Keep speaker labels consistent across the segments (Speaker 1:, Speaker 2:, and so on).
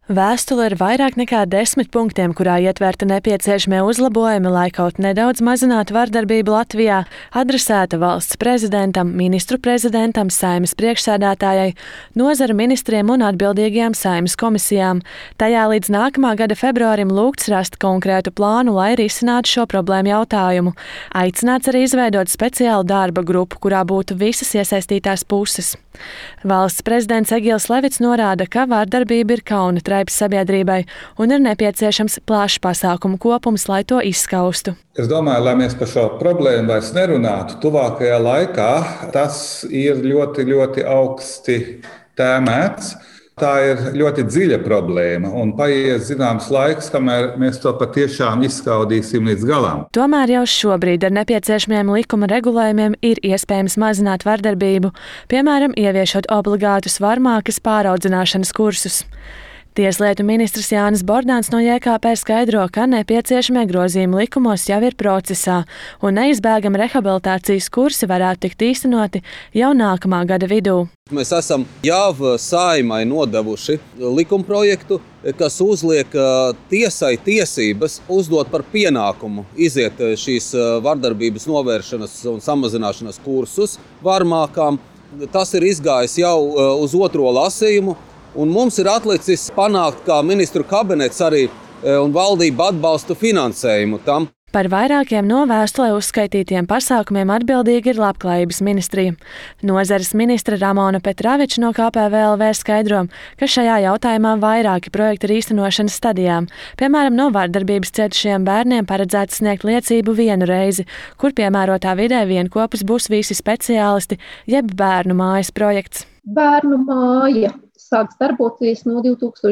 Speaker 1: Vēstule ir vairāk nekā 10 punktiem, kurā ietverta nepieciešamie uzlabojumi, lai kaut nedaudz mazinātu vardarbību Latvijā, adresēta valsts prezidentam, ministru prezidentam, Saeimas priekšsēdētājai, nozaru ministriem un atbildīgajām Saeimas komisijām. Tajā līdz nākamā gada februārim lūgts rast konkrētu plānu, lai risinātu šo problēmu jautājumu. Aicināts arī izveidot speciālu darba grupu, kurā būtu visas iesaistītās puses. Valsts prezidents Egils Levits norāda, ka vardarbība ir kauna traips sabiedrībai un ir nepieciešams plašs pasākumu kopums, lai to izskaustu.
Speaker 2: Es domāju, lai mēs par šo problēmu vairs nerunātu tuvākajā laikā, tas ir ļoti, ļoti augsti tēmēts. Tā ir ļoti dziļa problēma un paies zināms laiks, kamēr mēs to patiešām izskaudīsim līdz galam.
Speaker 1: Tomēr jau šobrīd ar nepieciešamiem likuma regulējumiem ir iespējams mazināt vardarbību, piemēram, ieviešot obligātus varmākas pāraudzināšanas kursus. Tieslietu ministrs Jānis Bordāns no JKP skaidro, ka nepieciešamie grozījumi likumos jau ir procesā un neizbēgami rehabilitācijas kursi varētu tikt īstenoti jau nākamā gada vidū.
Speaker 3: Mēs esam jau Saeimai nodevuši likumprojektu, kas uzliek tiesai tiesības uzdot par pienākumu iziet šīs vardarbības novēršanas un samazināšanas kursus varmākām. Tas ir izgājis jau uz otro lasījumu. Un mums ir atlicis panākt, kā ministru kabinets arī un valdība atbalsta finansējumu tam.
Speaker 1: Par vairākiem no vēstulē uzskaitītiem pasākumiem atbildīga ir Labklājības ministrija. Nozares ministra Ramona Petraviča no KPVLV skaidro, ka šajā jautājumā vairāki projekti ir īstenošanas stadijām. Piemēram, no vardarbības cietušajiem bērniem paredzēts sniegt liecību vienu reizi, kur piemērotā vidē vienkopus būs visi speciālisti, jeb bērnu mājas projekts.
Speaker 4: Bērnu māja sāks darboties no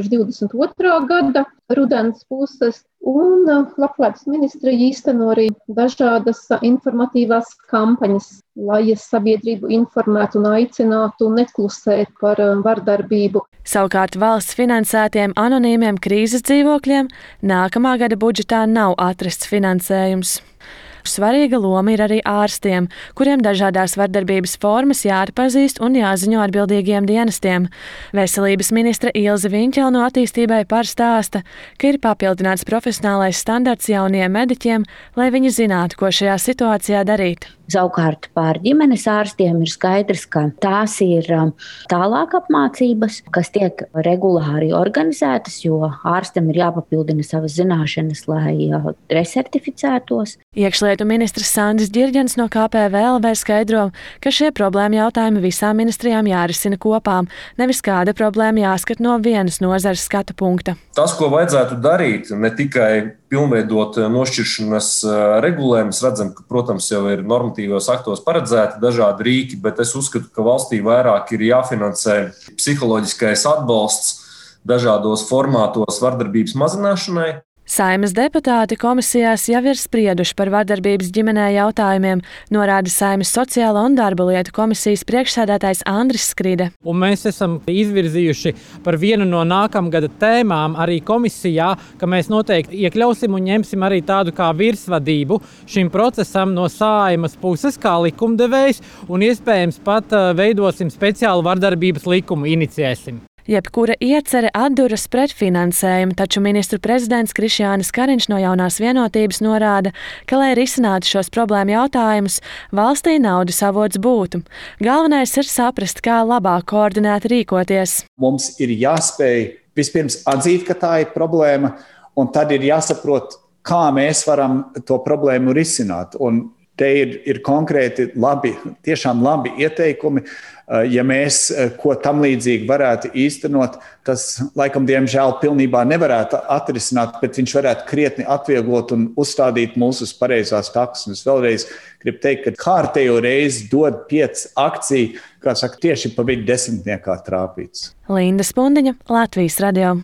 Speaker 4: 2022. gada rudens puses, un Labklājības ministrija īsteno arī dažādas informatīvās kampaņas, lai sabiedrību informētu un aicinātu neklusēt par vardarbību.
Speaker 1: Savukārt valsts finansētiem anonīmiem krīzes dzīvokļiem nākamā gada budžetā nav atrasts finansējums. Svarīga loma ir arī ārstiem, kuriem dažādās vardarbības formas jāatpazīst un jāziņo atbildīgiem dienestiem. Veselības ministre Ilze Viņķele no Attīstībai par stāsta, ka ir papildināts profesionālais standarts jauniem mediķiem, lai viņi zinātu, ko šajā situācijā darīt.
Speaker 5: Savukārt par ģimenes ārstiem ir skaidrs, ka tās ir tālāk apmācības, kas tiek regulāri organizētas, jo ārstam ir jāpapildina savas zināšanas, lai resertificētos.
Speaker 1: Iekšlietu ministrs Sandis Ģirģens no KPVLV skaidro, ka šie problēma jautājumi visām ministrijām jārisina kopā, nevis kāda problēma jāskat no vienas nozares skatu punkta.
Speaker 6: Tas, ko vajadzētu darīt, ne tikai pilnveidot nošķiršanas regulējumus, redzam, ka, protams, jau ir normatīvos aktos paredzēti dažādi rīki, bet es uzskatu, ka valstī vairāk ir jāfinansē psiholoģiskais atbalsts dažādos formātos vardarbības mazināšanai.
Speaker 1: Saeimas deputāti komisijās jau ir sprieduši par vardarbības ģimenē jautājumiem, norāda Saeimas sociālo un darba lietu komisijas priekšsēdētājs Andris Skride.
Speaker 7: Un mēs esam izvirzījuši par vienu no nākamgada tēmām arī komisijā, ka mēs noteikti iekļausim un ņemsim arī tādu kā virsvadību šim procesam no Saeimas puses kā likumdevējs un iespējams pat veidosim speciālu vardarbības likumu, inicijēsim.
Speaker 1: Jebkura iecere atduras pret finansējumu, taču ministru prezidents Krišjānis Kariņš no Jaunās vienotības norāda, ka, lai risinātu šos problēmu jautājumus, valstī naudas avots būtu. Galvenais ir saprast, kā labāk koordinēti rīkoties.
Speaker 8: Mums ir jāspēj vispirms atzīt, ka tā ir problēma, un tad ir jāsaprot, kā mēs varam to problēmu risināt. Un te ir konkrēti tiešām labi ieteikumi. Ja mēs ko tam līdzīgi varētu īstenot, tas laikam diemžēl pilnībā nevarētu atrisināt, bet viņš varētu krietni atvieglot un uzstādīt mūs uz pareizās takas. Un es vēlreiz gribu teikt, ka kārtējo reizi dod 5 akciju, kā saka, tieši pa vidu desmitniekā trāpīts.
Speaker 1: Linda Spundiņa, Latvijas radio.